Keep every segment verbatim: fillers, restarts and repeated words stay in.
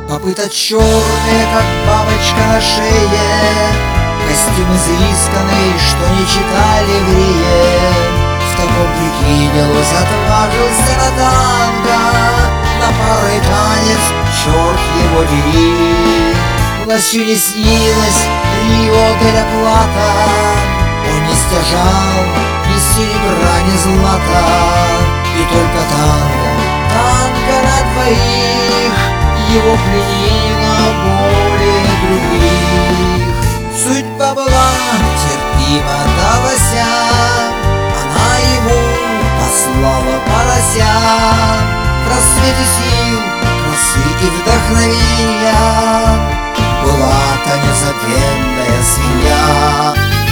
Копыта черные, как бабочка на шее, костюм изысканный, что не читали в Рие. В таком прикинулось, отважился на танго, на парный танец, черт его дери. Властью не снилось Рио де ла Плата, он не стяжал ни серебра, ни злата. И только танго, танго на двоих его пленила более других. Судьба была терпима до лося, она ему послала порося. В рассвете сил, красы и вдохновения была та незабвенная свинья.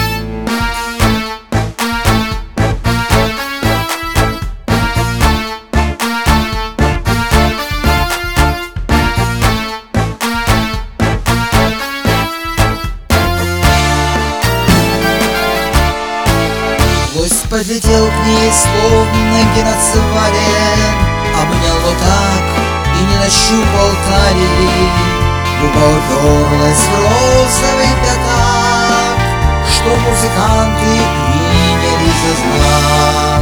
Гость подлетел к ней, словно геноцвален, обнял вот так и не нащупал талии. Губа уперлась в розовый пятак, что музыканты приняли за знак.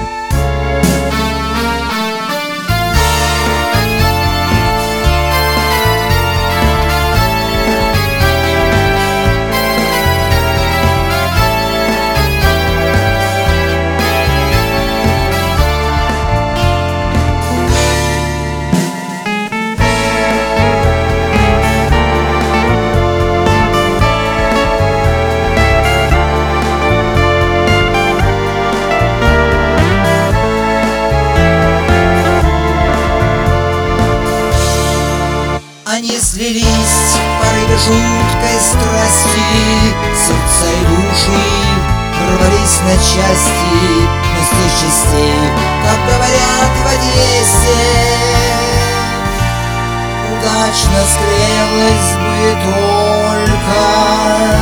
Они слились в порыве жуткой страсти, сердца и души рвались на части, но с тех частей, как говорят в Одессе, удачно склеилась бы только